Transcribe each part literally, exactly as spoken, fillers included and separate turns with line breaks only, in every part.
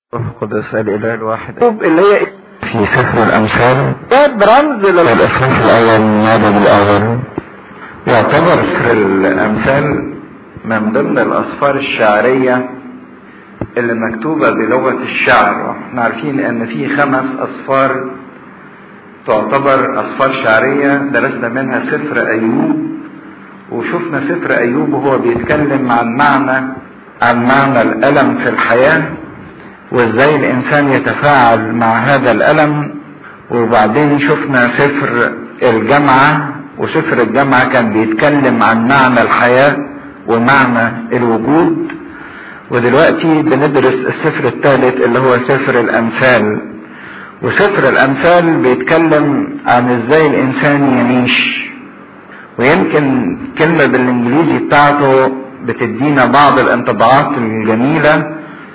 القدس الإله الواحد اللي هي في سفر الأمثال رمز للإصحاح الأول من العدد الأول. يعتبر سفر الأمثال من ضمن الأسفار الشعرية اللي مكتوبة بلغة الشعر. احنا عارفين ان في خمس أسفار تعتبر أسفار شعرية، درسنا منها سفر أيوب، وشفنا سفر أيوب وهو بيتكلم عن معنى عن معنى الألم في الحياة وازاي الإنسان يتفاعل مع هذا الألم. وبعدين شفنا سفر الجامعة، وسفر الجامعة كان بيتكلم عن معنى الحياة ومعنى الوجود. ودلوقتي بندرس السفر الثالث اللي هو سفر الأمثال. وسفر الأمثال بيتكلم عن ازاي الإنسان يعيش، ويمكن كلمة بالإنجليزي بتاعته بتدينا بعض الانطباعات الجميلة.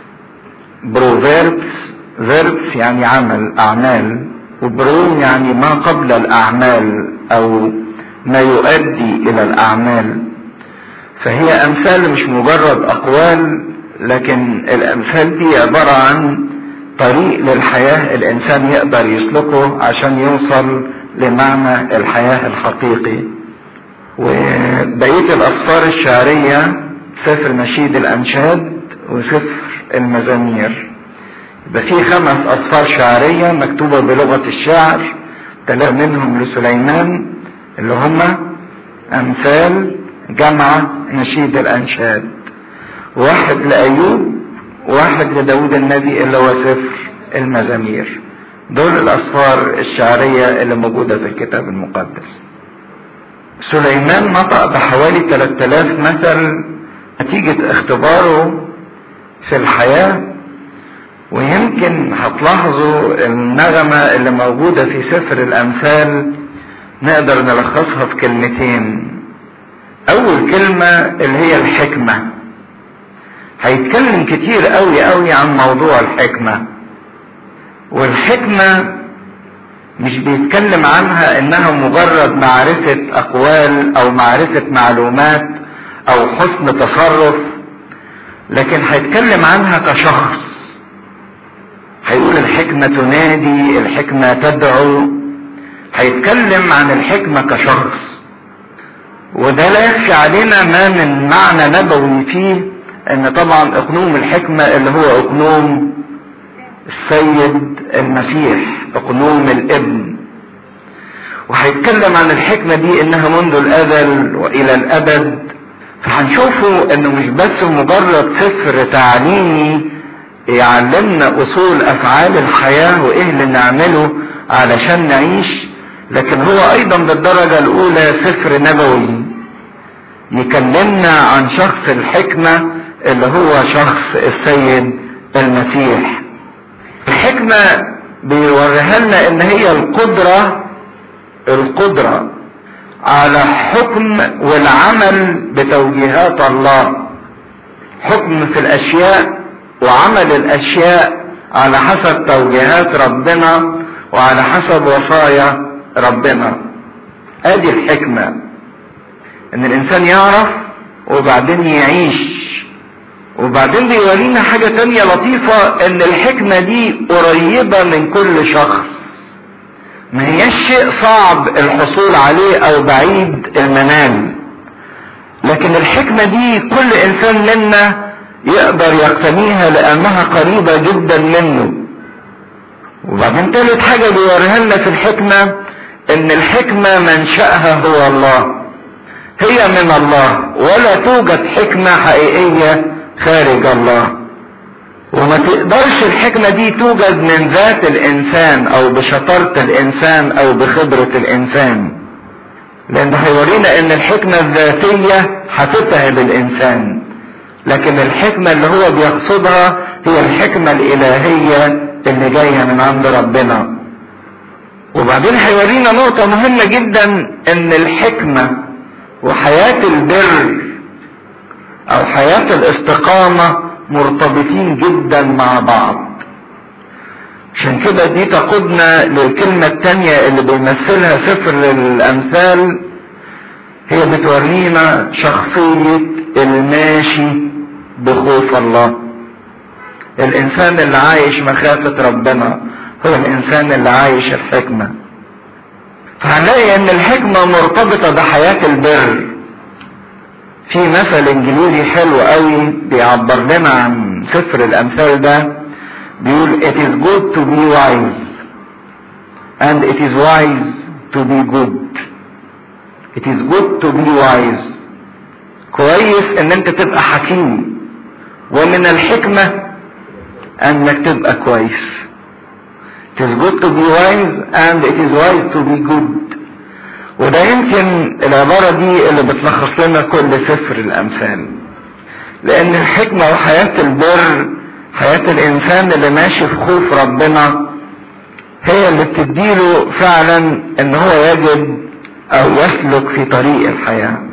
بروفيربس، فيربس يعني عمل، أعمال، وبرو يعني ما قبل الأعمال أو ما يؤدي إلى الأعمال. فهي أمثال مش مجرد أقوال، لكن الأمثال دي عبارة عن طريق للحياة الإنسان يقدر يسلكه عشان يوصل لمعنى الحياة الحقيقي. وبقية الأسفار الشعرية سفر نشيد الأنشاد وسفر المزامير. يبقى في خمس أسفار شعرية مكتوبة بلغة الشعر، ثلاثة منهم لسليمان اللي هما أمثال، جامعة، نشيد الأنشاد، واحد لأيوب، واحد لداود النبي اللي هو سفر المزامير. دول الأسفار الشعرية اللي موجودة في الكتاب المقدس. سليمان نطق بحوالي ثلاثة آلاف مثل نتيجة اختباره في الحياة. ويمكن هتلاحظوا النغمة اللي موجودة في سفر الأمثال نقدر نلخصها في كلمتين. أول كلمة اللي هي الحكمة. هيتكلم كتير قوي قوي عن موضوع الحكمة، والحكمة مش بيتكلم عنها انها مجرد معرفة اقوال او معرفة معلومات او حسن تصرف، لكن هيتكلم عنها كشخص. هيقول الحكمة تنادي، الحكمة تدعو. هيتكلم عن الحكمة كشخص، وده لا يخفي علينا ما من معنى نبوي فيه، ان طبعا اقنوم الحكمة اللي هو اقنوم السيد المسيح، اقنوم الابن. وهيتكلم عن الحكمة دي انها منذ الازل والى الابد. فهنشوفوا انه مش بس مجرد سفر تعليمي يعلمنا اصول افعال الحياة وايه اللي نعمله علشان نعيش، لكن هو ايضا بالدرجة الاولى سفر نبوي يكلمنا عن شخص الحكمة اللي هو شخص السيد المسيح. الحكمة بيوريها لنا ان هي القدرة القدرة على حكم والعمل بتوجيهات الله، حكم في الاشياء وعمل الاشياء على حسب توجيهات ربنا وعلى حسب وصايا ربنا. ادي الحكمة، ان الانسان يعرف وبعدين يعيش. وبعدين بيورينا حاجة تانية لطيفة، ان الحكمة دي قريبة من كل شخص، ما هيش شيء صعب الحصول عليه او بعيد المنال، لكن الحكمة دي كل انسان منا يقدر يقتنيها لانها قريبة جدا منه. وبعدين تالت حاجة بيوريها لنا في الحكمة ان الحكمة منشأها هو الله، هي من الله، ولا توجد حكمة حقيقية خارج الله. وما تقدرش الحكمة دي توجد من ذات الانسان او بشطارة الانسان او بخبرة الانسان، لان هيورينا ان الحكمة الذاتية هتتعب الانسان، لكن الحكمة اللي هو بيقصدها هي الحكمة الالهية اللي جاية من عند ربنا. وبعدين هيورينا نقطة مهمة جدا، ان الحكمة وحياة البر او حياة الاستقامة مرتبطين جدا مع بعض. عشان كده دي تقودنا للكلمة التانية اللي بيمثلها سفر الامثال، هي بتورينا شخصية الماشي بخوف الله. الانسان اللي عايش مخافة ربنا هو الانسان اللي عايش الحكمة. فهنلاقي ان الحكمة مرتبطة بحياة البر. في مثل انجليزي حلو قوي بيعبر لنا عن سفر الامثال ده، بيقول it is good to be wise and it is wise to be good. it is good to be wise. كويس ان انت تبقى حكيم، ومن الحكمة انك تبقى كويس. it is good to be wise and it is wise to be good. وده يمكن العبارة دي اللي بتلخص لنا كل سفر الامثال، لان الحكمة وحياة البر، حياة الانسان اللي ماشي في خوف ربنا، هي اللي بتديله فعلا ان هو يجد او يسلك في طريق الحياة.